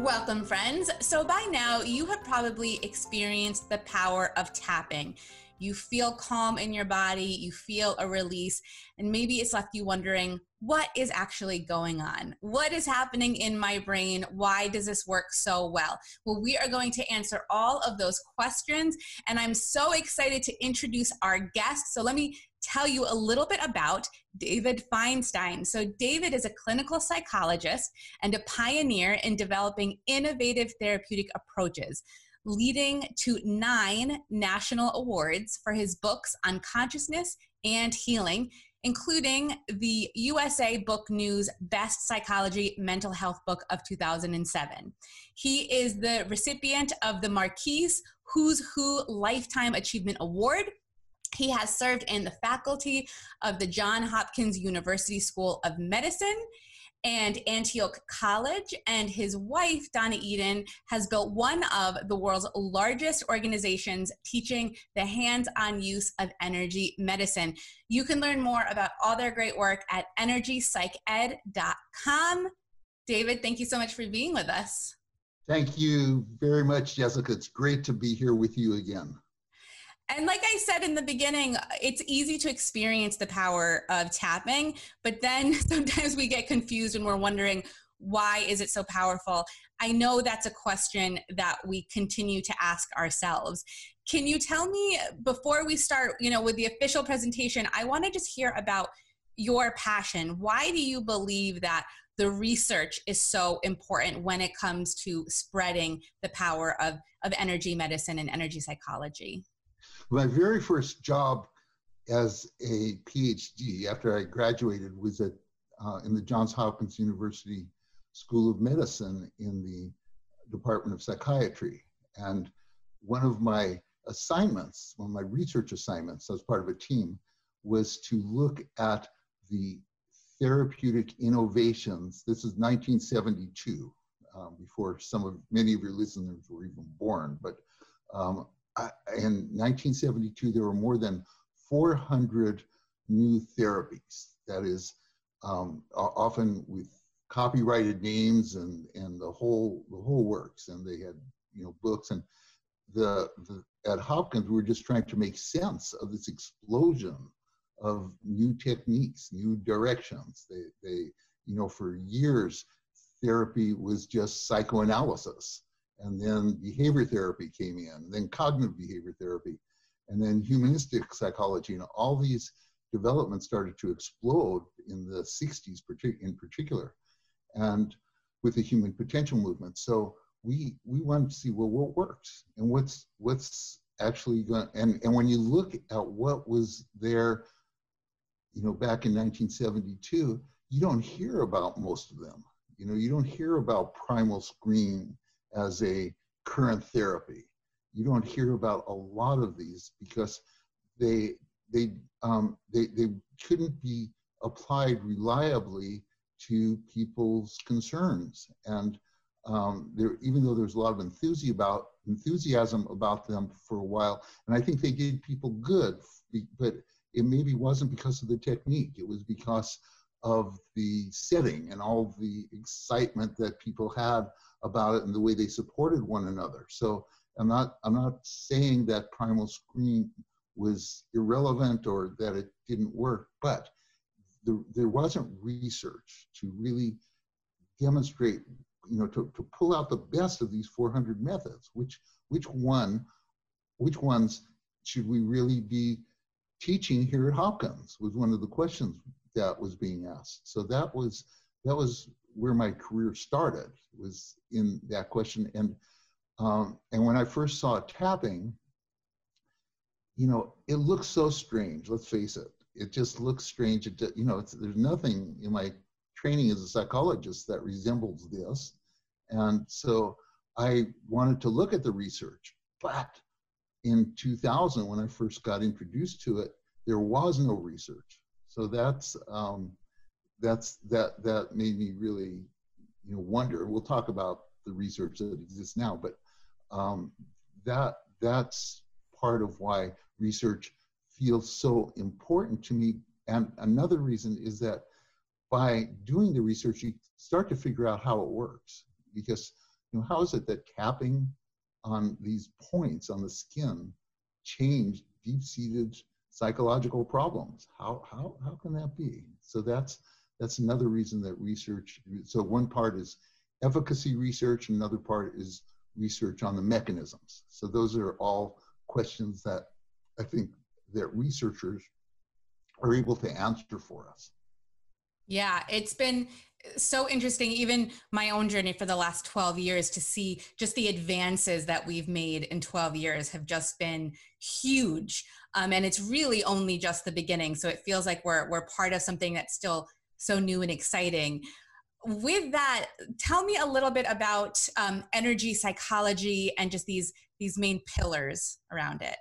Welcome, friends. So by now, you have probably experienced the power of tapping. You feel calm in your body, you feel a release, and maybe it's left you wondering, what is actually going on? What is happening in my brain? Why does this work so well? Well, we are going to answer all of those questions, and I'm so excited to introduce our guest. So let me tell you a little bit about David Feinstein. So David is a clinical psychologist and a pioneer in developing innovative therapeutic approaches, leading to 9 national awards for his books on consciousness and healing, including the USA Book News Best Psychology Mental Health Book of 2007. He is the recipient of the Marquis Who's Who Lifetime Achievement Award. He has served in the faculty of the Johns Hopkins University School of Medicine and Antioch College, and his wife, Donna Eden, has built one of the world's largest organizations teaching the hands-on use of energy medicine. You can learn more about all their great work at energypsyched.com. David, thank you so much for being with us. Thank you very much, Jessica. It's great to be here with you again. And like I said in the beginning, it's easy to experience the power of tapping, but then sometimes we get confused and we're wondering, why is it so powerful? I know that's a question that we continue to ask ourselves. Can you tell me, before we start, with the official presentation, I want to just hear about your passion. Why do you believe that the research is so important when it comes to spreading the power of energy medicine and energy psychology? My very first job as a PhD after I graduated was in the Johns Hopkins University School of Medicine in the Department of Psychiatry. And one of my assignments, one of my research assignments as part of a team, was to look at the therapeutic innovations. This is 1972, before many of your listeners were even born, but in 1972, there were more than 400 new therapies. That is, often with copyrighted names and the whole works. And they had books. And at Hopkins, we were just trying to make sense of this explosion of new techniques, new directions. They for years, therapy was just psychoanalysis. And then behavior therapy came in, then cognitive behavior therapy, and then humanistic psychology. And all these developments started to explode in the 60s in particular, and with the human potential movement. So we wanted to see, well, what works and what's actually going, and when you look at what was there, back in 1972, you don't hear about most of them. You don't hear about primal screen as a current therapy. You don't hear about a lot of these because they couldn't be applied reliably to people's concerns. And even though there's a lot of enthusiasm about them for a while, and I think they did people good, but it maybe wasn't because of the technique. It was because of the setting and all the excitement that people had about it and the way they supported one another. So I'm not saying that primal screen was irrelevant or that it didn't work, but there wasn't research to really demonstrate, to pull out the best of these 400 methods. Which ones should we really be teaching here at Hopkins was one of the questions that was being asked. So that was where my career started, was in that question. And when I first saw tapping, it looks so strange. Let's face it. It just looks strange. There's nothing in my training as a psychologist that resembles this. And so I wanted to look at the research, but in 2000, when I first got introduced to it, there was no research. So that made me really, wonder. We'll talk about the research that exists now, but that's part of why research feels so important to me. And another reason is that by doing the research, you start to figure out how it works. Because how is it that tapping on these points on the skin change deep-seated psychological problems? How can that be? So that's another reason that research, so one part is efficacy research, and another part is research on the mechanisms. So those are all questions that I think that researchers are able to answer for us. Yeah, it's been so interesting, even my own journey for the last 12 years, to see just the advances that we've made in 12 years have just been huge. And it's really only just the beginning. So it feels like we're part of something that's still so new and exciting. With that, tell me a little bit about energy psychology and just these main pillars around it.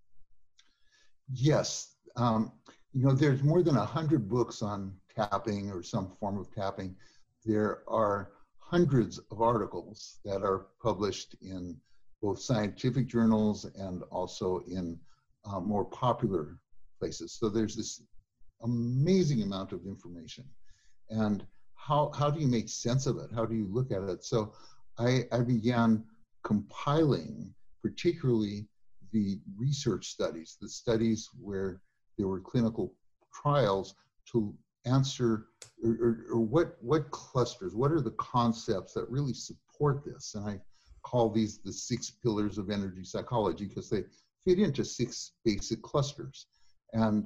Yes. There's more than 100 books on tapping or some form of tapping. There are hundreds of articles that are published in both scientific journals and also in more popular places. So there's this amazing amount of information. And how do you make sense of it? How do you look at it? So I began compiling particularly the research studies, the studies where there were clinical trials, to answer or what clusters, what are the concepts that really support this? And I call these the 6 pillars of energy psychology because they fit into 6 basic clusters. And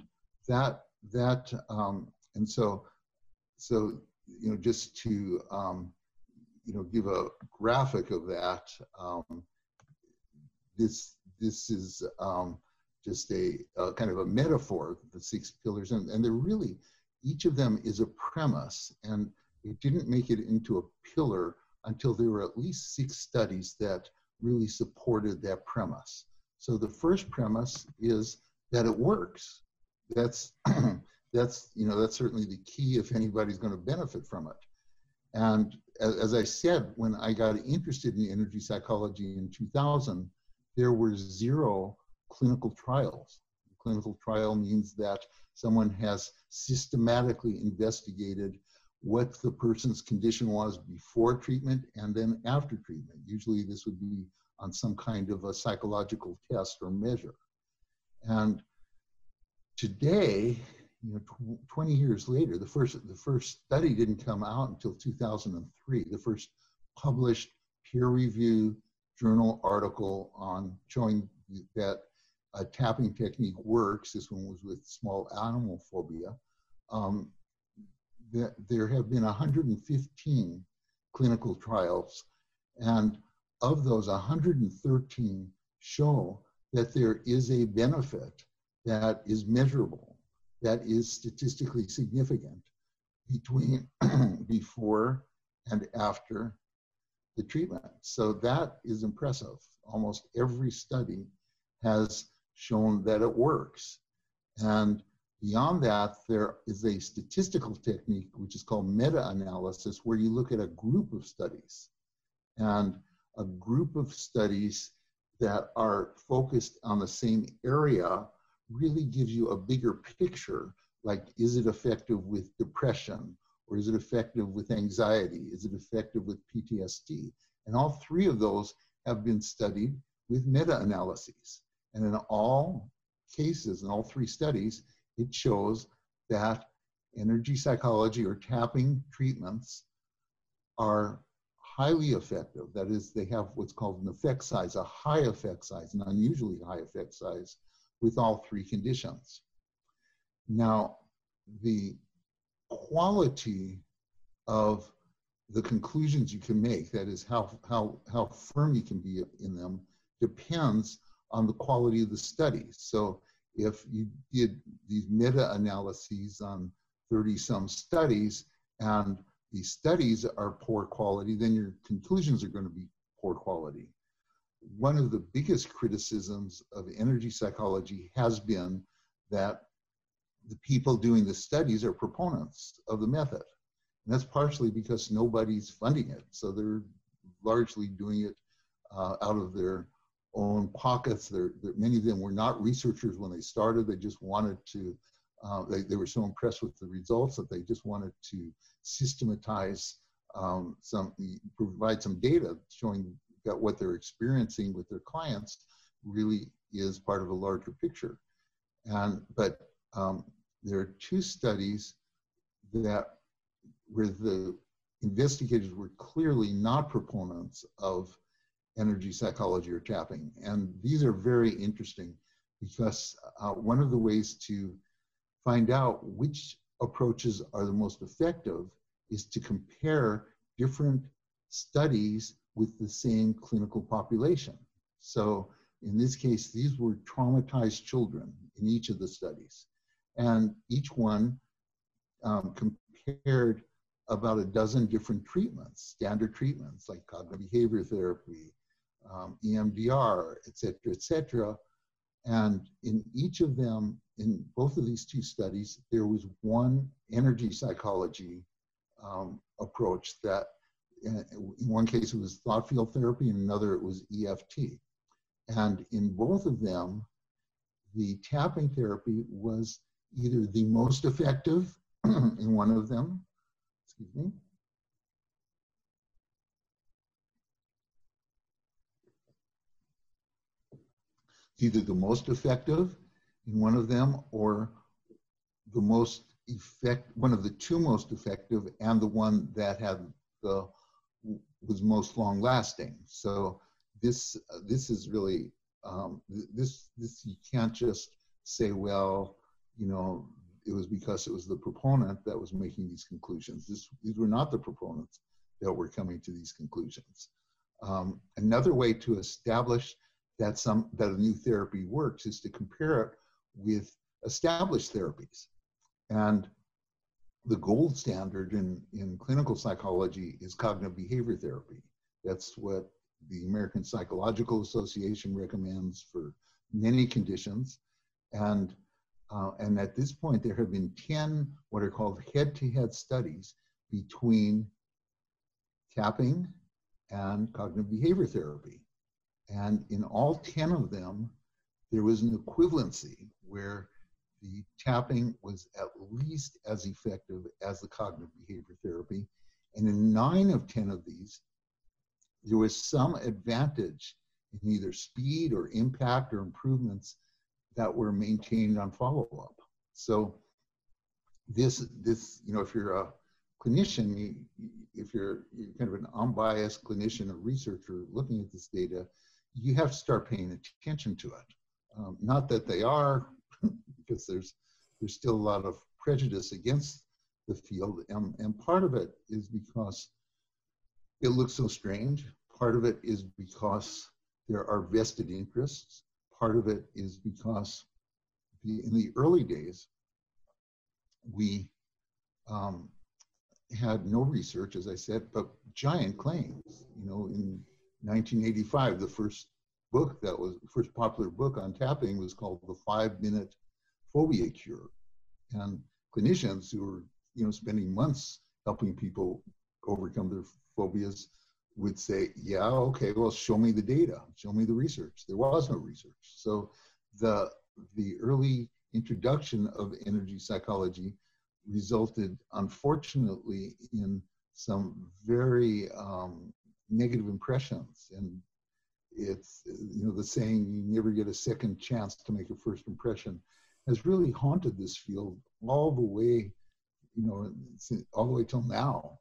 and so just to give a graphic of that, this is just a kind of a metaphor, the 6 pillars, and they're really, each of them is a premise, and it didn't make it into a pillar until there were at least 6 studies that really supported that premise. So the first premise is that it works. That's certainly the key if anybody's going to benefit from it. And as I said, when I got interested in energy psychology in 2000, there were 0 clinical trials. Clinical trial means that someone has systematically investigated what the person's condition was before treatment and then after treatment. Usually this would be on some kind of a psychological test or measure. And today, 20 years later, the first study didn't come out until 2003. The first published peer-reviewed journal article on showing that a tapping technique works. This one was with small animal phobia. There have been 115 clinical trials, and of those, 113 show that there is a benefit that is measurable, that is statistically significant between before and after the treatment. So that is impressive. Almost every study has shown that it works. And beyond that, there is a statistical technique which is called meta-analysis, where you look at a group of studies. And a group of studies that are focused on the same area really gives you a bigger picture, like, is it effective with depression? Or is it effective with anxiety? Is it effective with PTSD? And all 3 of those have been studied with meta-analyses. And in all cases, in all 3 studies, it shows that energy psychology or tapping treatments are highly effective. That is, they have what's called an effect size, a high effect size, an unusually high effect size with all 3 conditions. Now, the quality of the conclusions you can make, that is how firm you can be in them, depends on the quality of the studies. So if you did these meta-analyses on 30-some studies and the studies are poor quality, then your conclusions are going to be poor quality. One of the biggest criticisms of energy psychology has been that the people doing the studies are proponents of the method. And that's partially because nobody's funding it. So they're largely doing it out of their own pockets. Many of them were not researchers when they started. They just wanted to, they were so impressed with the results that they just wanted to systematize provide some data showing that what they're experiencing with their clients really is part of a larger picture. But there are two studies that where the investigators were clearly not proponents of energy psychology or tapping. And these are very interesting because one of the ways to find out which approaches are the most effective is to compare different studies with the same clinical population. So in this case, these were traumatized children in each of the studies. And each one compared about a dozen different treatments, standard treatments like cognitive behavior therapy, EMDR, et cetera, and in each of them, in both of these two studies, there was one energy psychology approach that, in one case it was thought field therapy, in another it was EFT. And in both of them, the tapping therapy was either the most effective in one of them, excuse me, either the most effective in one of them or the most one of the two most effective and the one that had was most long lasting. So this is really, this you can't just say, well, you know, it was because it was the proponent that was making these conclusions. These were not the proponents that were coming to these conclusions. Another way to establish that a new therapy works is to compare it with established therapies. And the gold standard in clinical psychology is cognitive behavior therapy. That's what the American Psychological Association recommends for many conditions. And at this point, there have been 10 what are called head-to-head studies between tapping and cognitive behavior therapy. And in all 10 of them, there was an equivalency where the tapping was at least as effective as the cognitive behavior therapy. And in 9 of 10 of these, there was some advantage in either speed or impact or improvements that were maintained on follow-up. So this, you know, if you're a clinician, if you're kind of an unbiased clinician or researcher looking at this data, you have to start paying attention to it. Not that they are, because there's still a lot of prejudice against the field, and part of it is because it looks so strange. Part of it is because there are vested interests. Part of it is because in the early days, we had no research, as I said, but giant claims. You know, in 1985, the first popular book on tapping was called The 5-Minute Phobia Cure. And clinicians who were, you know, spending months helping people overcome their phobias would say, yeah, okay, well, show me the data, show me the research. There was no research. So the early introduction of energy psychology resulted, unfortunately, in some very negative impressions. And it's, you know, the saying, you never get a second chance to make a first impression, has really haunted this field all the way, you know, all the way till now.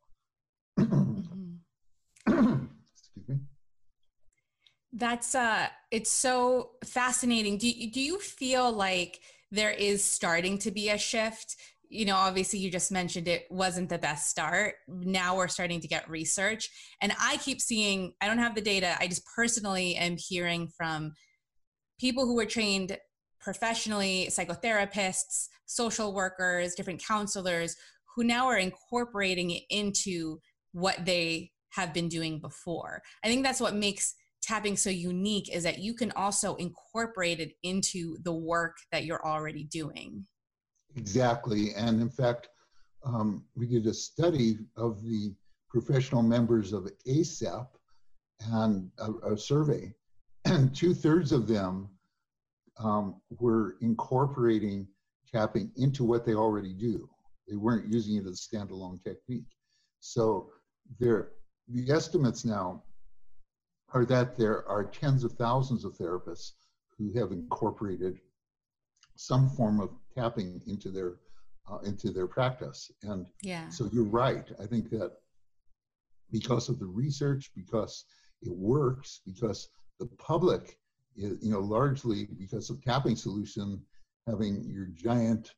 Excuse me. That's it's so fascinating. Do you feel like there is starting to be a shift? You know, obviously you just mentioned it wasn't the best start. Now we're starting to get research, and I keep seeing, I don't have the data, I just personally am hearing from people who were trained professionally, psychotherapists, social workers, different counselors, who now are incorporating it into what they have been doing before. I think that's what makes tapping so unique, is that you can also incorporate it into the work that you're already doing. Exactly. And in fact, we did a study of the professional members of ASAP and a survey, and 2/3 of them were incorporating tapping into what they already do. They weren't using it as a standalone technique. So the estimates now are that there are tens of thousands of therapists who have incorporated some form of tapping into their practice. And Yeah. so you're right. I think that because of the research, because it works, because the public is, largely because of Tapping Solution having your giant,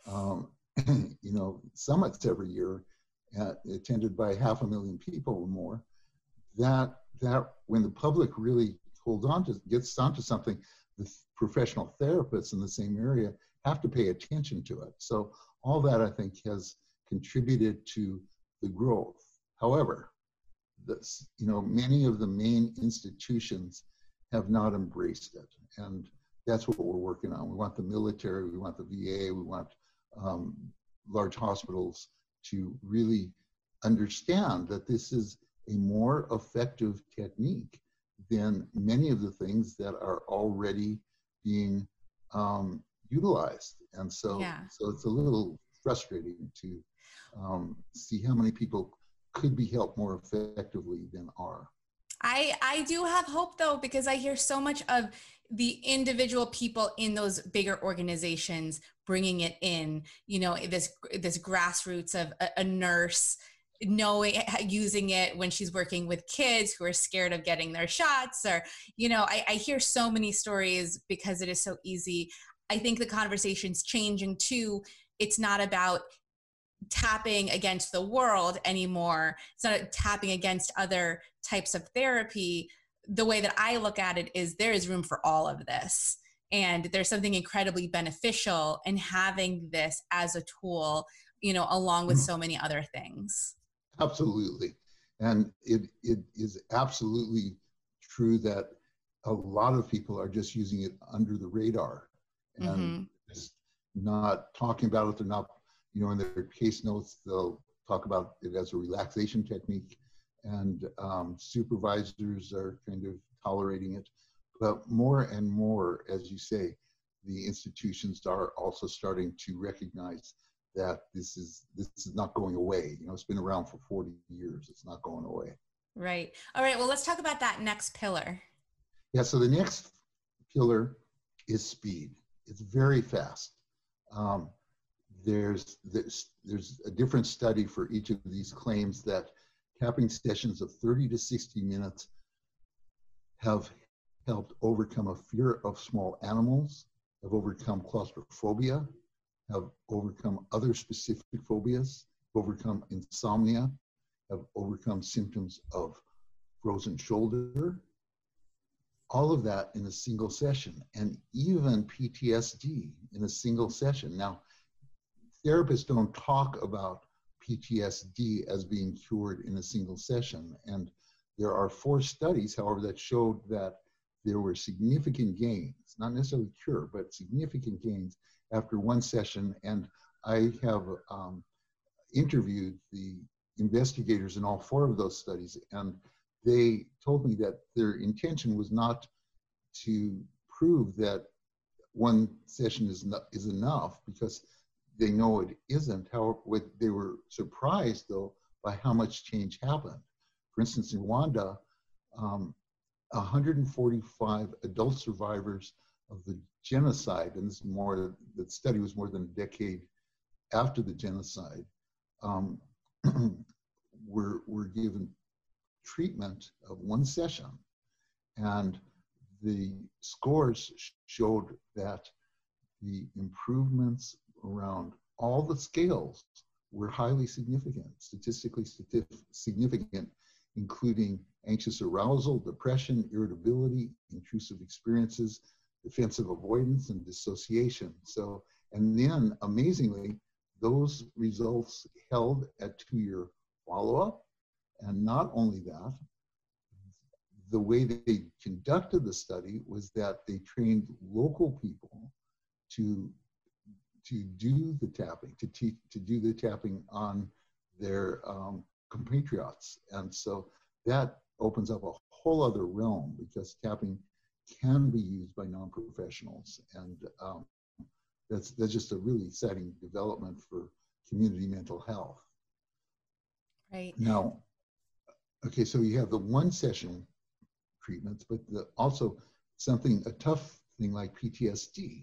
summits every year, attended by 500,000 people or more, that when the public really gets onto something, the professional therapists in the same area have to pay attention to it. So all that, I think, has contributed to the growth. However, many of the main institutions have not embraced it, and that's what we're working on. We want the military, we want the VA, we want large hospitals to really understand that this is a more effective technique than many of the things that are already being utilized. And so, so it's a little frustrating to see how many people could be helped more effectively than are. I do have hope though, because I hear so much of the individual people in those bigger organizations bringing it in, this grassroots of a nurse using it when she's working with kids who are scared of getting their shots, or, I hear so many stories because it is so easy. I think the conversation's changing too. It's not about tapping against the world anymore. It's not tapping against other types of therapy. The way that I look at it is there is room for all of this. And there's something incredibly beneficial in having this as a tool, along with so many other things. Absolutely. And it is absolutely true that a lot of people are just using it under the radar and just not talking about it. They're not, in their case notes, they'll talk about it as a relaxation technique, and supervisors are kind of tolerating it. But more and more, as you say, the institutions are also starting to recognize that this is not going away. It's been around for 40 years. It's not going away. Right. All right. Well, let's talk about that next pillar. Yeah. So the next pillar is speed. It's very fast. There's a different study for each of these claims that tapping sessions of 30 to 60 minutes have helped overcome a fear of small animals, have overcome claustrophobia, have overcome other specific phobias, overcome insomnia, have overcome symptoms of frozen shoulder, all of that in a single session, and even PTSD in a single session. Now, therapists don't talk about PTSD as being cured in a single session. And there are 4 studies, however, that showed that there were significant gains, not necessarily cure, but significant gains after one session. And I have interviewed the investigators in all 4 of those studies, and they told me that their intention was not to prove that one session is enough, because they know it isn't. However, they were surprised, though, by how much change happened. For instance, in Rwanda, 145 adult survivors of the genocide, and the study was more than a decade after the genocide, were given treatment of one session. And the scores showed that the improvements around all the scales were highly significant, statistically significant, including anxious arousal, depression, irritability, intrusive experiences, defensive avoidance, and dissociation. So, and then amazingly, those results held at 2-year follow-up. And not only that, the way they conducted the study was that they trained local people to do the tapping, to do the tapping on their compatriots. And so that opens up a whole other realm, because tapping can be used by non-professionals. And that's just a really exciting development for community mental health. Right. Now, Okay, so you have the one session treatments, but also a tough thing like PTSD.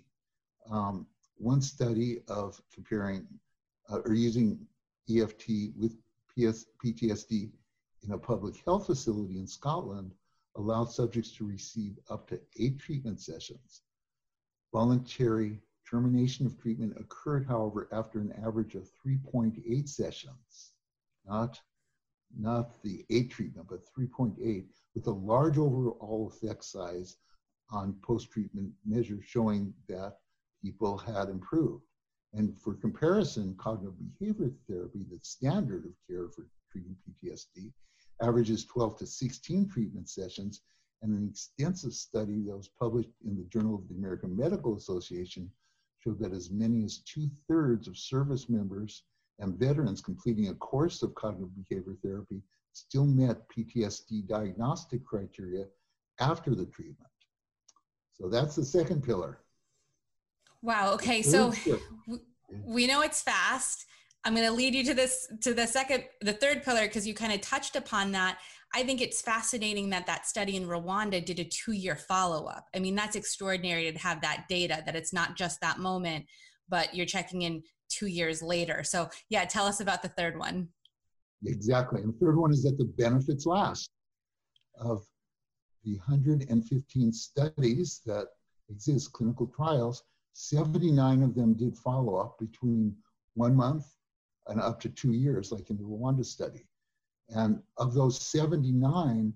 One study of comparing or using EFT with PTSD in a public health facility in Scotland allowed subjects to receive up to 8 treatment sessions. Voluntary termination of treatment occurred, however, after an average of 3.8 sessions, not the 8 treatment, but 3.8, with a large overall effect size on post-treatment measures showing that people had improved. And for comparison, cognitive behavior therapy, the standard of care for treating PTSD, averages 12 to 16 treatment sessions, and an extensive study that was published in the Journal of the American Medical Association showed that as many as 2/3 of service members and veterans completing a course of cognitive behavior therapy still met PTSD diagnostic criteria after the treatment. So that's the second pillar. Wow. Okay. So we know it's fast. I'm going to lead you to the third pillar, because you kind of touched upon that. I think it's fascinating that that study in Rwanda did a 2-year follow-up. I mean, that's extraordinary to have that data, that it's not just that moment, but you're checking in 2 years later. So yeah, tell us about the third one. Exactly. And the third one is that the benefits last. Of the 115 studies that exist, clinical trials, 79 of them did follow-up between 1 month and up to 2 years, like in the Rwanda study. And of those 79,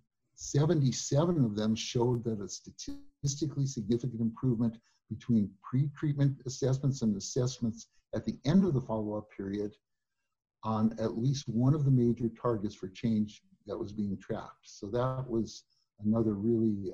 77 of them showed that a statistically significant improvement between pre-treatment assessments and assessments at the end of the follow-up period on at least one of the major targets for change that was being tracked. So that was another really,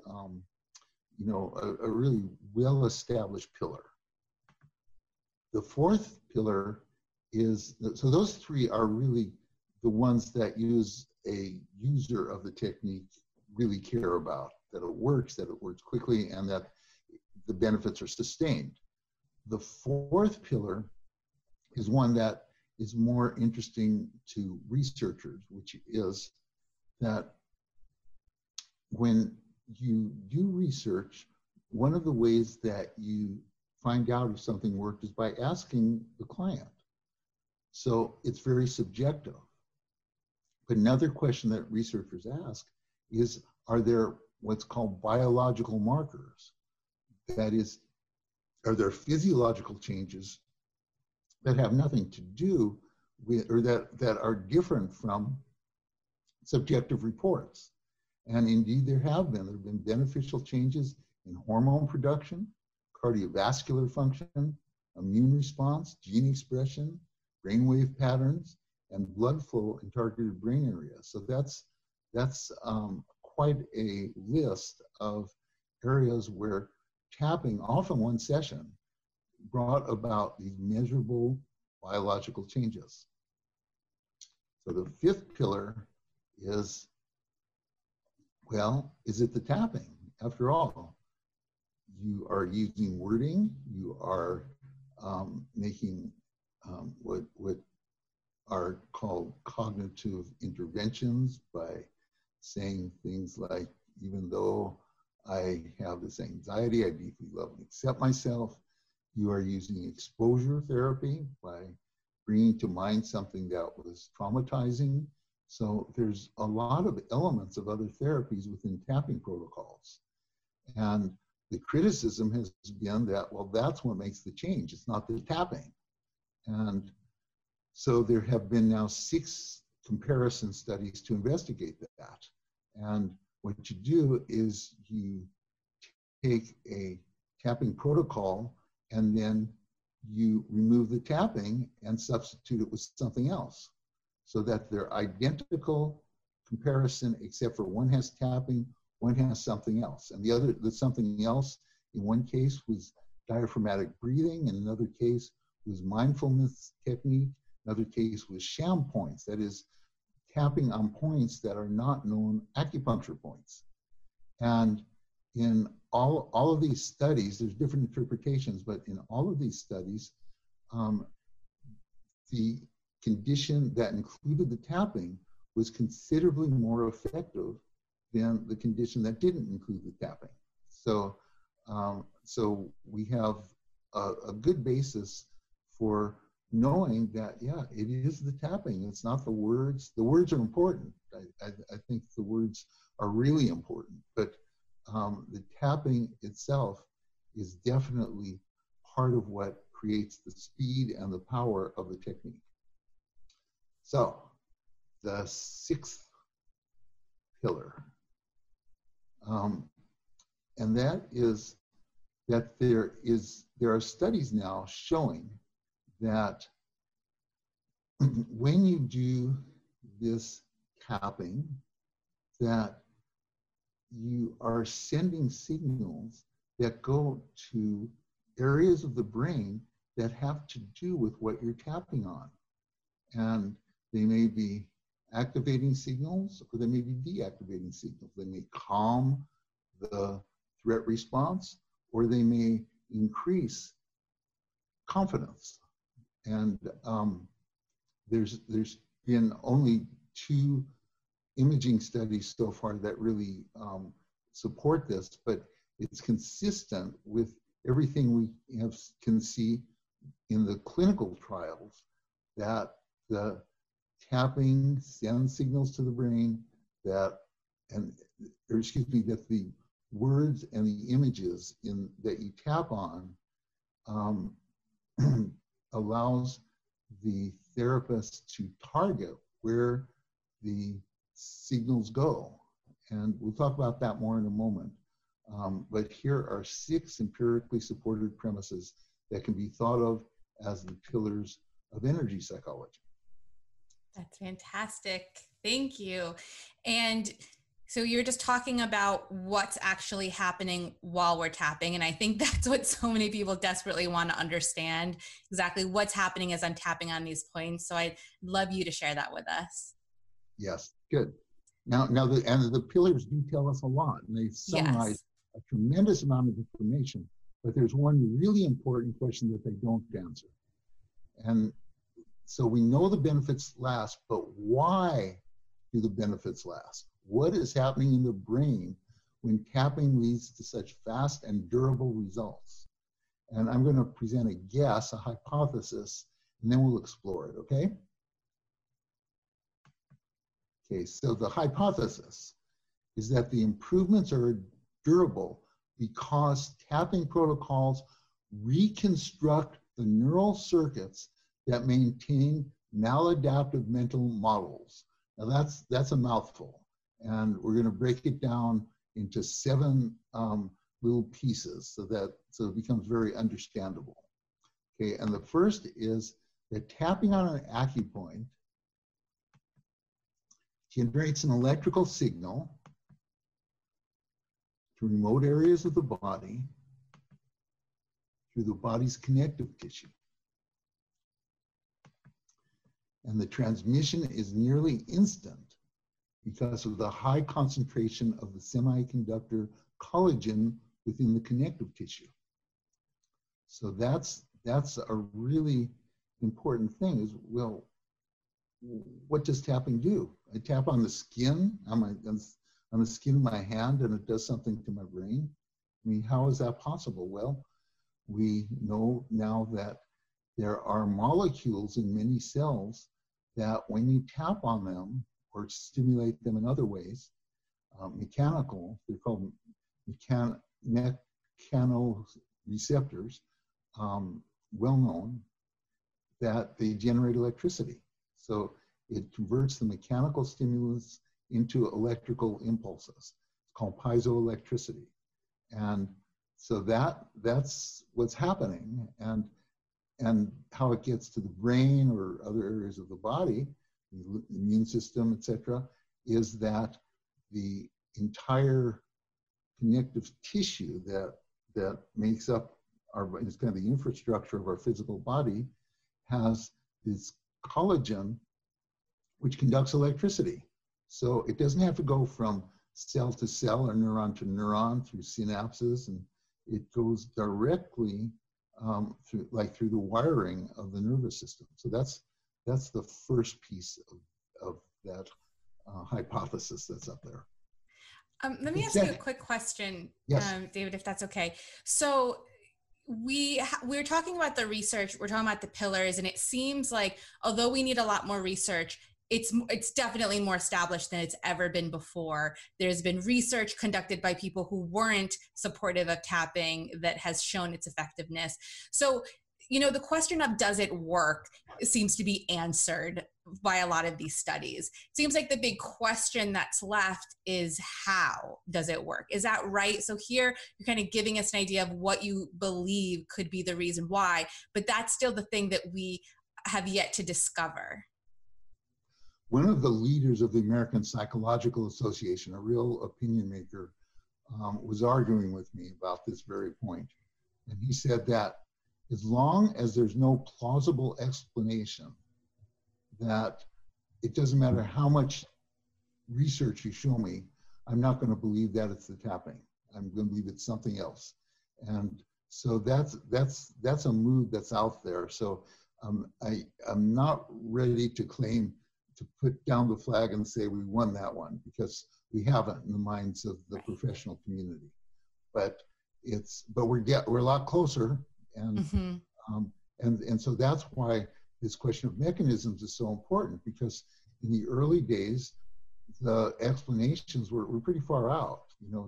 a really well-established pillar. The fourth pillar is, so those three are really the ones that a user of the technique really care about, that it works quickly, and that the benefits are sustained. The fourth pillar is one that is more interesting to researchers, which is that when you do research, one of the ways that you find out if something worked is by asking the client. So it's very subjective. But another question that researchers ask is, are there what's called biological markers? That is, are there physiological changes that have nothing to do with, or that are different from subjective reports? And indeed, there have been beneficial changes in hormone production, cardiovascular function, immune response, gene expression, brainwave patterns, and blood flow in targeted brain areas. So that's quite a list of areas where tapping, often one session, brought about these measurable biological changes. So the fifth pillar is, well, is it the tapping? After all, you are using wording, you are making what are called cognitive interventions by saying things like, even though I have this anxiety, I deeply love and accept myself. You are using exposure therapy by bringing to mind something that was traumatizing. So there's a lot of elements of other therapies within tapping protocols. And the criticism has been that, well, that's what makes the change. It's not the tapping. And so there have been now 6 comparison studies to investigate that. And what you do is you take a tapping protocol and then you remove the tapping and substitute it with something else, so that they're identical comparison, except for one has tapping, one has something else. And the something else in one case was diaphragmatic breathing, in another case was mindfulness technique, another case was sham points, that is tapping on points that are not known acupuncture points. And in all of these studies, there's different interpretations, but in all of these studies, the condition that included the tapping was considerably more effective than the condition that didn't include the tapping. So, so we have a good basis for knowing that, yeah, it is the tapping. It's not the words. The words are important. I think the words are really important, but the tapping itself is definitely part of what creates the speed and the power of the technique. So the sixth pillar, and that is that there are studies now showing that when you do this tapping, that you are sending signals that go to areas of the brain that have to do with what you're tapping on. And they may be activating signals, or they may be deactivating signals. They may calm the threat response, or they may increase confidence. And there's been only 2 imaging studies so far that really support this, but it's consistent with everything we can see in the clinical trials, that the tapping sends signals to the brain that the words and the images that you tap on allows the therapist to target where the signals go. And we'll talk about that more in a moment. But here are 6 empirically supported premises that can be thought of as the pillars of energy psychology. That's fantastic. Thank you. And so you're just talking about what's actually happening while we're tapping. And I think that's what so many people desperately want to understand, exactly what's happening as I'm tapping on these points. So I'd love you to share that with us. Yes, good. Now the pillars do tell us a lot, and they summarize a tremendous amount of information, but there's one really important question that they don't answer. And so we know the benefits last, but why do the benefits last? What is happening in the brain when tapping leads to such fast and durable results? And I'm going to present a guess, a hypothesis, and then we'll explore it, okay? Okay, so the hypothesis is that the improvements are durable because tapping protocols reconstruct the neural circuits that maintain maladaptive mental models. Now that's a mouthful, and we're going to break it down into 7 little pieces so it becomes very understandable. Okay, and the first is that tapping on an acupoint generates an electrical signal to remote areas of the body through the body's connective tissue. And the transmission is nearly instant because of the high concentration of the semiconductor collagen within the connective tissue. So that's a really important thing is, well, what does tapping do? I tap on the skin, on the skin of my hand, and it does something to my brain. I mean, how is that possible? Well, we know now that there are molecules in many cells that when you tap on them or stimulate them in other ways, mechanical, they're called mechanoreceptors, well known, that they generate electricity. So it converts the mechanical stimulus into electrical impulses. It's called piezoelectricity. And so that's what's happening. And how it gets to the brain or other areas of the body, the immune system, etc., is that the entire connective tissue that makes up it's kind of the infrastructure of our physical body, has this collagen which conducts electricity. So it doesn't have to go from cell to cell or neuron to neuron through synapses, and it goes directly through the wiring of the nervous system. So that's the first piece of that hypothesis that's up there. Let me ask you a quick question, yes. David, if that's okay. So we're talking about the research, we're talking about the pillars, and it seems like although we need a lot more research, it's definitely more established than it's ever been before. There's been research conducted by people who weren't supportive of tapping that has shown its effectiveness. So, you know, the question of does it work seems to be answered by a lot of these studies. It seems like the big question that's left is how does it work? Is that right? So here you're kind of giving us an idea of what you believe could be the reason why, but that's still the thing that we have yet to discover. One of the leaders of the American Psychological Association, a real opinion maker, was arguing with me about this very point. And he said that as long as there's no plausible explanation, that it doesn't matter how much research you show me, I'm not going to believe that it's the tapping. I'm going to believe it's something else. And so that's a mood that's out there. So I'm not ready to claim to put down the flag and say we won that one, because we haven't in the minds of the professional community. But we're a lot closer, and and so that's why this question of mechanisms is so important, because in the early days, the explanations were pretty far out. You know,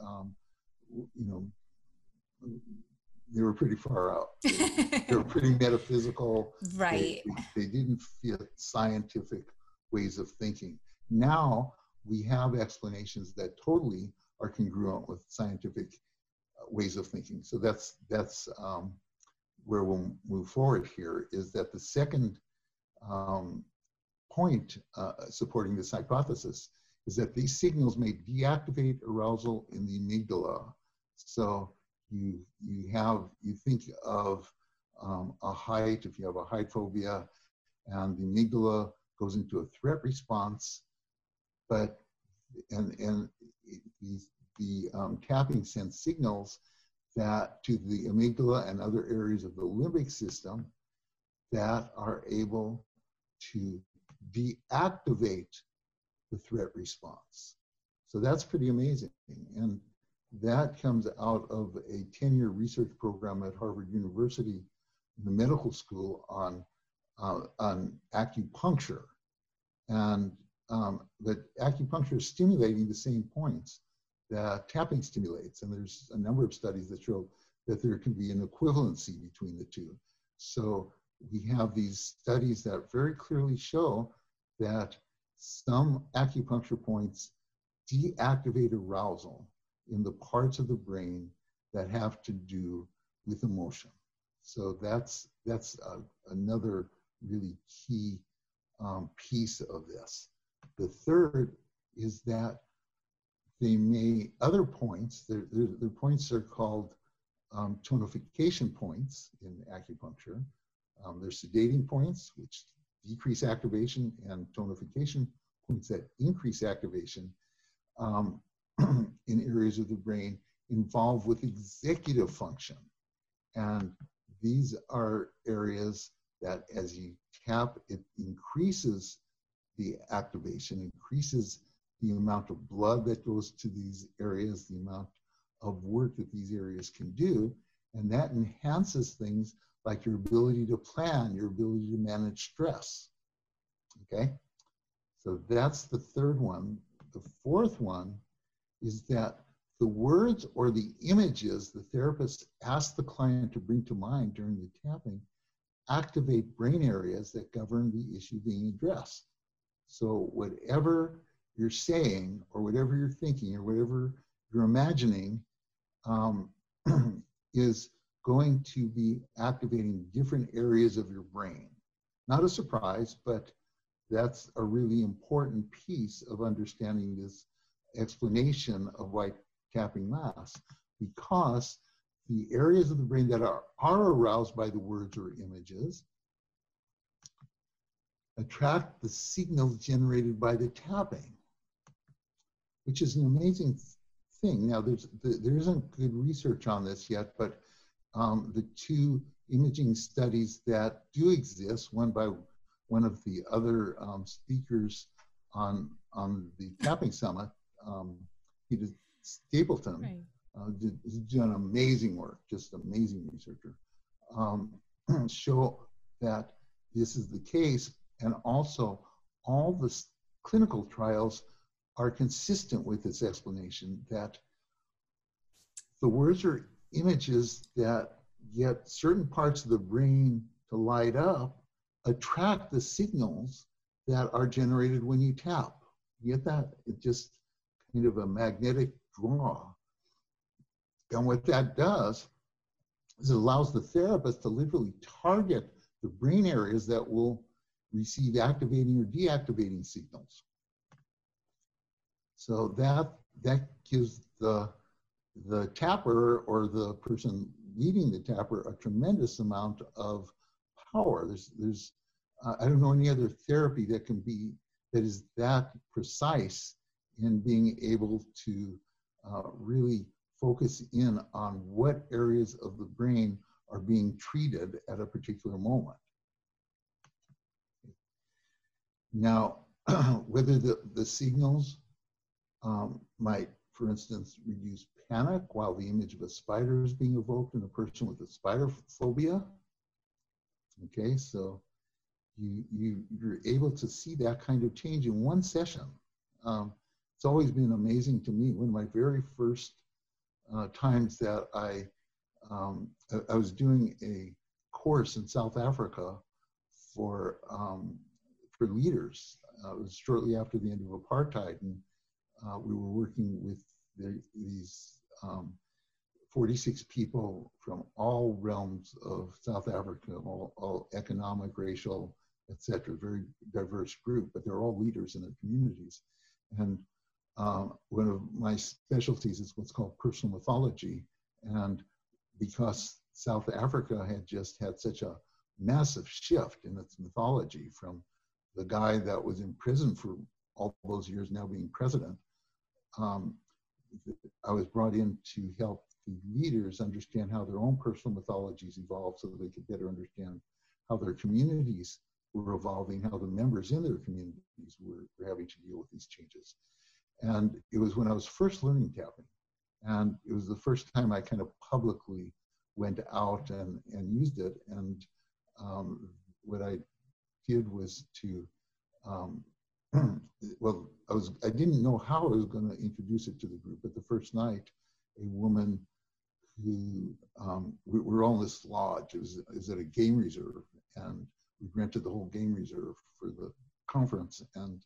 they were pretty far out. They were pretty metaphysical. Right. They didn't fit scientific ways of thinking. Now we have explanations that totally are congruent with scientific ways of thinking. So that's where we'll move forward here, is that the second point supporting this hypothesis is that these signals may deactivate arousal in the amygdala. So you think of a height, if you have a height phobia, and the amygdala goes into a threat response, but the tapping sends signals that to the amygdala and other areas of the limbic system that are able to deactivate the threat response. So that's pretty amazing. And that comes out of a 10-year research program at Harvard University in the medical school on acupuncture. And but acupuncture is stimulating the same points that tapping stimulates. And there's a number of studies that show that there can be an equivalency between the two. So we have these studies that very clearly show that some acupuncture points deactivate arousal in the parts of the brain that have to do with emotion. So that's another really key piece of this. The third is that they may, other points, their points are called tonification points in acupuncture. There's sedating points, which decrease activation, and tonification points that increase activation in areas of the brain involved with executive function. And these are areas that as you tap, it increases the activation, increases the amount of blood that goes to these areas, the amount of work that these areas can do, and that enhances things like your ability to plan, your ability to manage stress, okay? So that's the third one. The fourth one is that the words or the images the therapist asks the client to bring to mind during the tapping activate brain areas that govern the issue being addressed. So whatever you're saying, or whatever you're thinking, or whatever you're imagining is going to be activating different areas of your brain. Not a surprise, but that's a really important piece of understanding this explanation of why tapping lasts, because the areas of the brain that are aroused by the words or images attract the signals generated by the tapping, which is an amazing thing. Now, there isn't good research on this yet, but the two imaging studies that do exist, one by one of the other speakers on the tapping summit, Peter Stapleton, Right. has done amazing work, just amazing researcher, show that this is the case, and also all the clinical trials are consistent with this explanation that the words or images that get certain parts of the brain to light up attract the signals that are generated when you tap. You get that? It's just kind of a magnetic draw. And what that does is it allows the therapist to literally target the brain areas that will receive activating or deactivating signals. So that gives the tapper or the person leading the tapper a tremendous amount of power. There's I don't know any other therapy that is that precise in being able to really focus in on what areas of the brain are being treated at a particular moment. Now, whether the signals might, for instance, reduce panic while the image of a spider is being evoked in a person with a spider phobia. Okay, so you're able to see that kind of change in one session. It's always been amazing to me. One of my very first times that I was doing a course in South Africa for leaders. It was shortly after the end of apartheid, and we were working with these 46 people from all realms of South Africa, all economic, racial, etc. Very diverse group, but they're all leaders in their communities. And one of my specialties is what's called personal mythology. And because South Africa had just had such a massive shift in its mythology from the guy that was in prison for all those years now being president, I was brought in to help the leaders understand how their own personal mythologies evolved so that they could better understand how their communities were evolving, how the members in their communities were having to deal with these changes. And it was when I was first learning tapping, and it was the first time I kind of publicly went out and used it. And what I did was to, well, I didn't know how I was going to introduce it to the group, but the first night, a woman who, we were all in this lodge, it was at a game reserve, and we rented the whole game reserve for the conference. And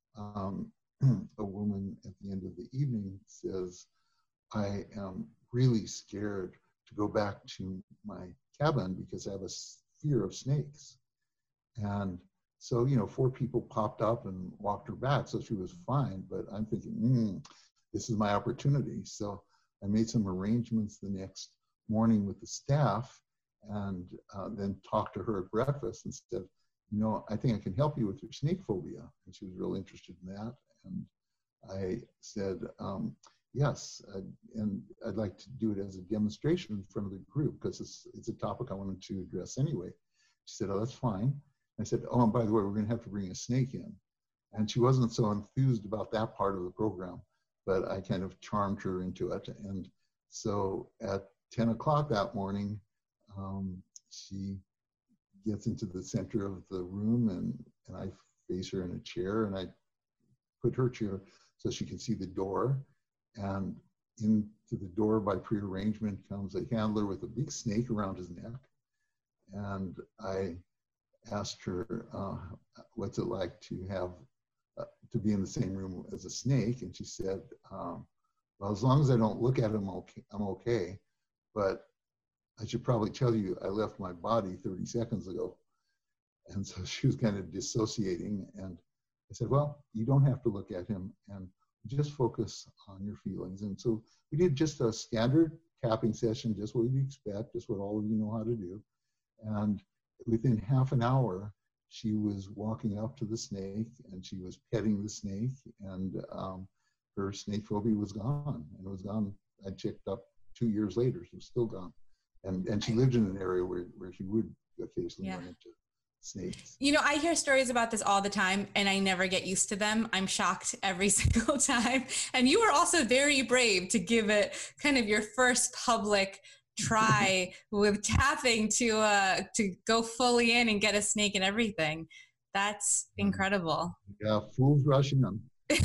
a woman at the end of the evening says, I am really scared to go back to my cabin because I have a fear of snakes. And so, 4 people popped up and walked her back, so she was fine. But I'm thinking, this is my opportunity. So I made some arrangements the next morning with the staff, and then talked to her at breakfast and said, I think I can help you with your snake phobia. And she was real interested in that. And I said, yes, and I'd like to do it as a demonstration in front of the group because it's a topic I wanted to address anyway. She said, oh, that's fine. I said, oh, and by the way, we're going to have to bring a snake in. And she wasn't so enthused about that part of the program, but I kind of charmed her into it. And so at 10 o'clock that morning, she gets into the center of the room, and I face her in a chair, and I put her chair so she can see the door. And into the door by prearrangement comes a handler with a big snake around his neck. And I asked her, what's it like to have, to be in the same room as a snake? And she said, well, as long as I don't look at him, I'm okay. But I should probably tell you, I left my body 30 seconds ago. And so she was kind of dissociating. And I said, well, you don't have to look at him, and just focus on your feelings. And so we did just a standard tapping session, just what you'd expect, just what all of you know how to do. And within half an hour, she was walking up to the snake, and she was petting the snake, and her snake phobia was gone. And it was gone. I checked up 2 years later, she was still gone. And she lived in an area where she would occasionally run into snakes. You know, I hear stories about this all the time and I never get used to them. I'm shocked every single time. And you were also very brave to give it kind of your first public try with tapping to go fully in and get a snake and everything. That's incredible. Yeah, fools rushing them.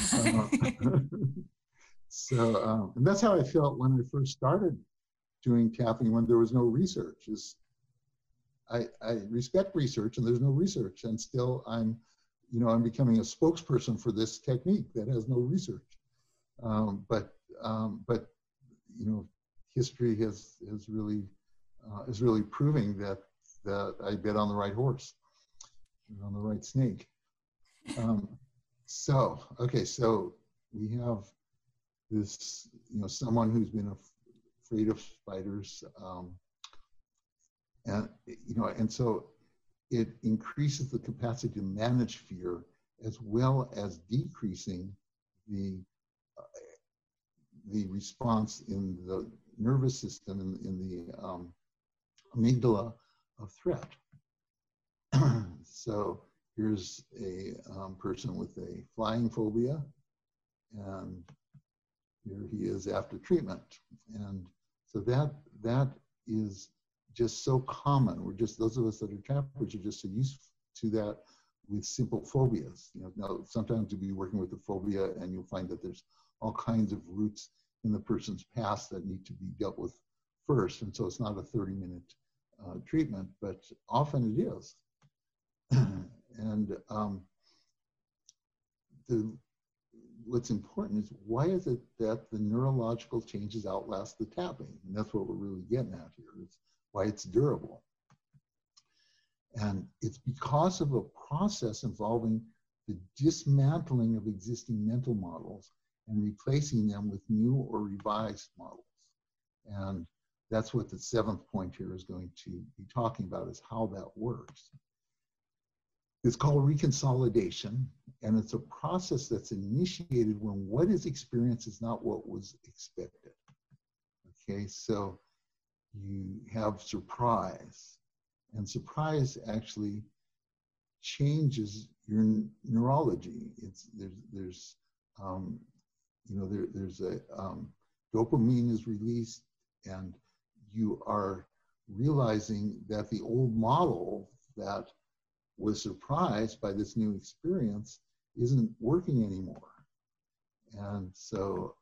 And that's how I felt when I first started doing tapping, when there was no research. I respect research, and there's no research, and still I'm becoming a spokesperson for this technique that has no research. But history is really proving that I bet on the right horse, on the right snake. So we have this, someone who's been afraid of spiders, and so it increases the capacity to manage fear, as well as decreasing the response in the nervous system, in the amygdala of threat. So here's a person with a flying phobia, and here he is after treatment. And so that is just so common. Those of us that are tappers are just so used to that with simple phobias. Now sometimes you'll be working with a phobia and you'll find that there's all kinds of roots in the person's past that need to be dealt with first. And so it's not a 30-minute treatment, but often it is. And what's important is, why is it that the neurological changes outlast the tapping? And that's what we're really getting at here. It's why it's durable. And it's because of a process involving the dismantling of existing mental models and replacing them with new or revised models. And that's what the 7th point here is going to be talking about, is how that works. It's called reconsolidation, and it's a process that's initiated when what is experienced is not what was expected. Okay, so you have surprise, and surprise actually changes your neurology. There's a dopamine is released, and you are realizing that the old model that was surprised by this new experience isn't working anymore. And so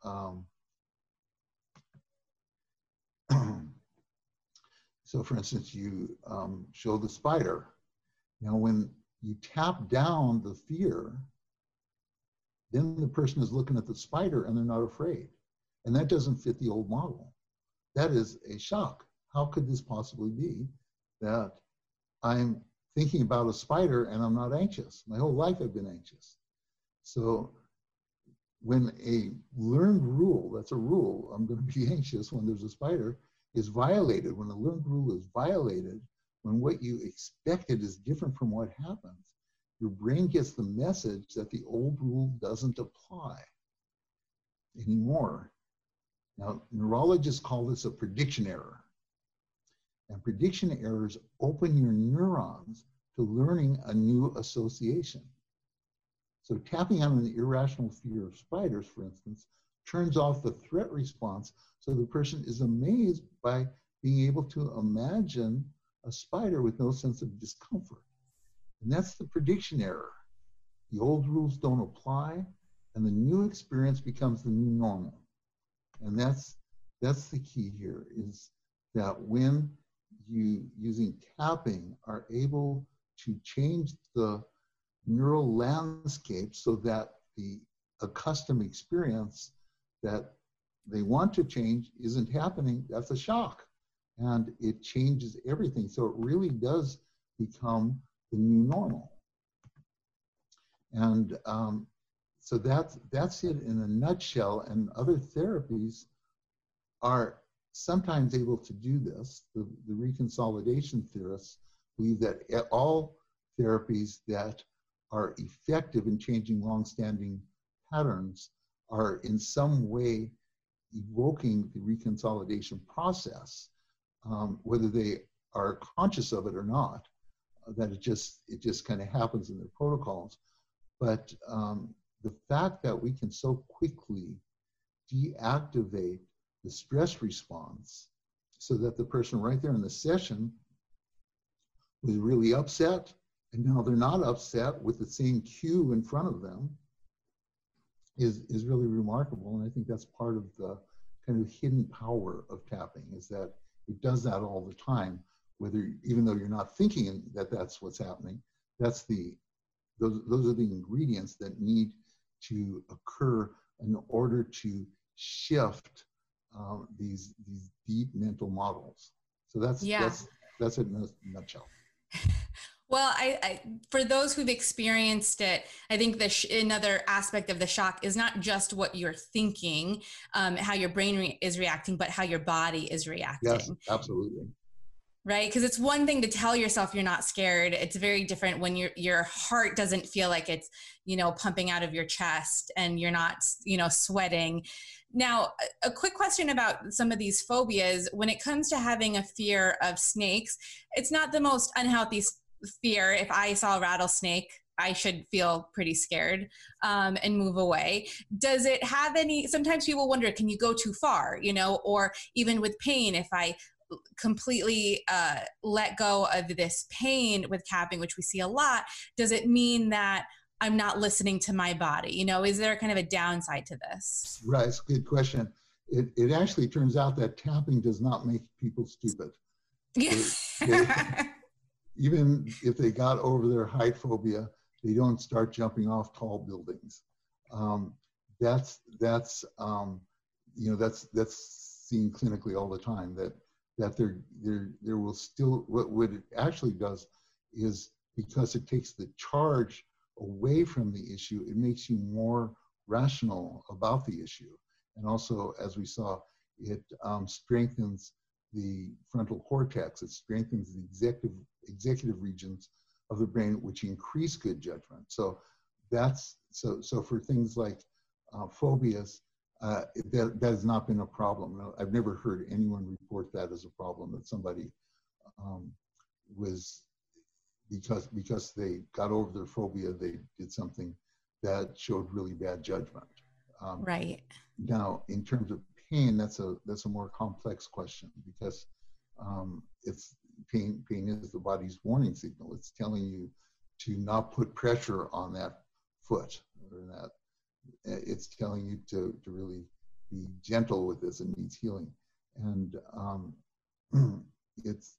so for instance, you show the spider. Now when you tap down the fear, then the person is looking at the spider and they're not afraid. And that doesn't fit the old model. That is a shock. How could this possibly be that I'm thinking about a spider and I'm not anxious? My whole life I've been anxious. So when a learned rule, that's a rule, I'm going to be anxious when there's a spider, is violated, when a learned rule is violated, when what you expected is different from what happens, your brain gets the message that the old rule doesn't apply anymore. Now, neurologists call this a prediction error. And prediction errors open your neurons to learning a new association. So tapping on an irrational fear of spiders, for instance, turns off the threat response, so the person is amazed by being able to imagine a spider with no sense of discomfort. And that's the prediction error. The old rules don't apply, and the new experience becomes the new normal. And that's the key here, is that when you, using tapping, are able to change the neural landscape so that the accustomed experience that they want to change isn't happening, that's a shock. And it changes everything. So it really does become the new normal. And so that's it in a nutshell. And other therapies are sometimes able to do this. The reconsolidation theorists believe that all therapies that are effective in changing long-standing patterns are in some way evoking the reconsolidation process, whether they are conscious of it or not. that it just kind of happens in their protocols. But the fact that we can so quickly deactivate the stress response so that the person right there in the session was really upset, and now they're not upset with the same cue in front of them is really remarkable. And I think that's part of the kind of hidden power of tapping, is that it does that all the time, whether, even though you're not thinking that that's what's happening, those are the ingredients that need to occur in order to shift these deep mental models. So that's it in a nutshell. Well, I for those who've experienced it, I think another aspect of the shock is not just what you're thinking, how your brain is reacting, but how your body is reacting. Yes, absolutely. Right? Because it's one thing to tell yourself you're not scared. It's very different when your heart doesn't feel like it's, pumping out of your chest and you're not, sweating. Now, a quick question about some of these phobias. When it comes to having a fear of snakes, it's not the most unhealthy fear. If I saw a rattlesnake, I should feel pretty scared and move away. Does it have sometimes people wonder, can you go too far, or even with pain, if I completely let go of this pain with tapping, which we see a lot, does it mean that I'm not listening to my body? Is there kind of a downside to this? Right, it's a good question. It actually turns out that tapping does not make people stupid. Even if they got over their height phobia, they don't start jumping off tall buildings. That's seen clinically all the time, that there will still, what it actually does is, because it takes the charge away from the issue, it makes you more rational about the issue. And also, as we saw, it strengthens the frontal cortex. It strengthens the executive regions of the brain, which increase good judgment. So so for things like phobias, that has not been a problem. I've never heard anyone report that as a problem, that somebody was, because they got over their phobia, they did something that showed really bad judgment. Right. Now, in terms of pain, that's a more complex question, because it's pain is the body's warning signal. It's telling you to not put pressure on that foot, or that it's telling you to really be gentle with this. It needs healing. And it's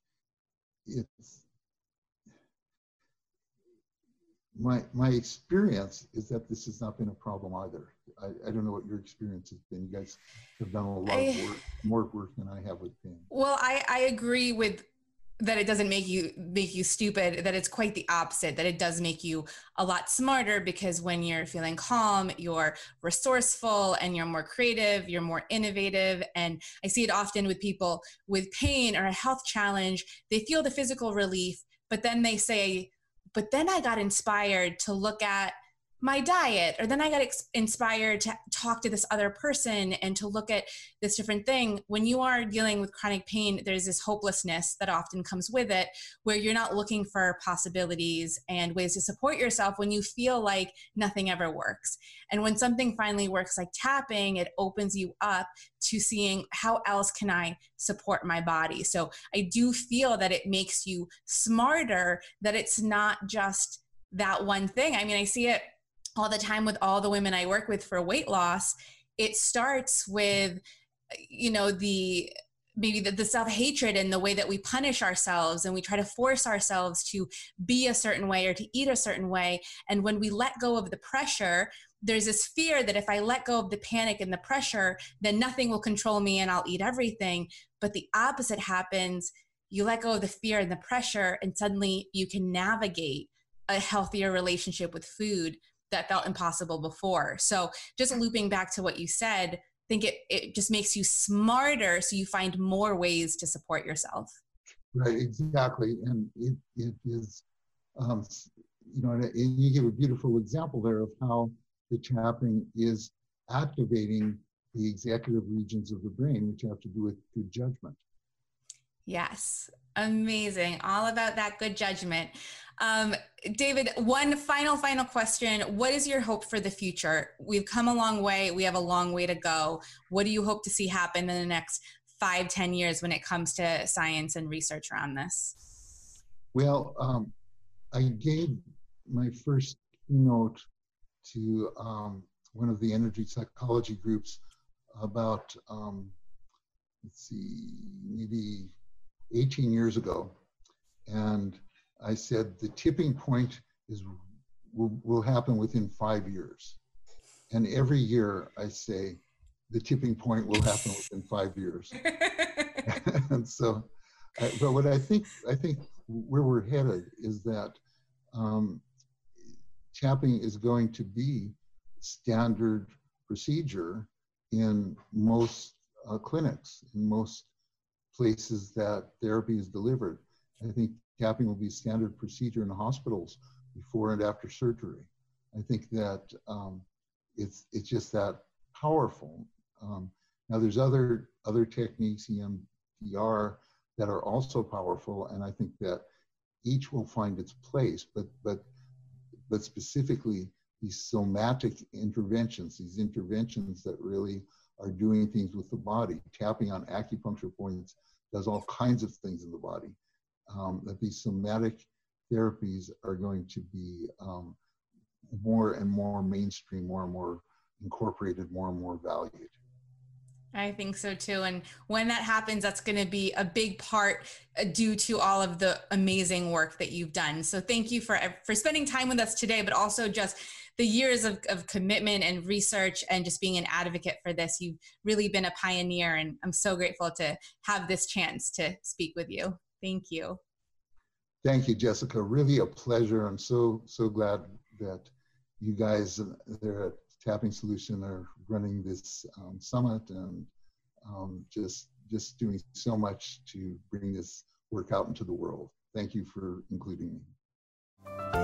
my experience is that this has not been a problem either. I don't know what your experience has been. You guys have done a lot of work, more work than I have with pain. Well, I agree with that. It doesn't make you stupid, that it's quite the opposite, that it does make you a lot smarter, because when you're feeling calm, you're resourceful and you're more creative, you're more innovative. And I see it often with people with pain or a health challenge. They feel the physical relief, but then they say, but then I got inspired to look at my diet, or then I got inspired to talk to this other person and to look at this different thing. When you are dealing with chronic pain, there's this hopelessness that often comes with it, where you're not looking for possibilities and ways to support yourself when you feel like nothing ever works. And when something finally works, like tapping, it opens you up to seeing, how else can I support my body? So I do feel that it makes you smarter, that it's not just that one thing. I mean, I see it all the time with all the women I work with for weight loss. It starts with, the self-hatred and the way that we punish ourselves, and we try to force ourselves to be a certain way or to eat a certain way. And when we let go of the pressure, there's this fear that if I let go of the panic and the pressure, then nothing will control me and I'll eat everything. But the opposite happens. You let go of the fear and the pressure, and suddenly you can navigate a healthier relationship with food that felt impossible before. So just looping back to what you said, I think it just makes you smarter, so you find more ways to support yourself. Right, exactly. And it is, and you give a beautiful example there of how the tapping is activating the executive regions of the brain, which have to do with good judgment. Yes. Amazing. All about that good judgment. David, one final question. What is your hope for the future? We've come a long way. We have a long way to go. What do you hope to see happen in the next 5-10 years when it comes to science and research around this? Well, I gave my first keynote to one of the energy psychology groups about, let's see, maybe 18 years ago. And I said the tipping point will happen within 5 years. And every year I say the tipping point will happen within 5 years. And so, but what I think where we're headed is that tapping is going to be standard procedure in most clinics, in most places that therapy is delivered. I think tapping will be standard procedure in hospitals before and after surgery. I think that it's just that powerful. Now there's other techniques, EMDR, that are also powerful, and I think that each will find its place. But specifically these somatic interventions, these interventions that really are doing things with the body, tapping on acupuncture points does all kinds of things in the body. That these somatic therapies are going to be more and more mainstream, more and more incorporated, more and more valued. I think so too. And when that happens, that's going to be a big part due to all of the amazing work that you've done. So thank you for spending time with us today, but also just the years of commitment and research and just being an advocate for this. You've really been a pioneer, and I'm so grateful to have this chance to speak with you. Thank you. Thank you, Jessica. Really a pleasure. I'm so glad that you guys there at Tapping Solution are running this summit and just doing so much to bring this work out into the world. Thank you for including me.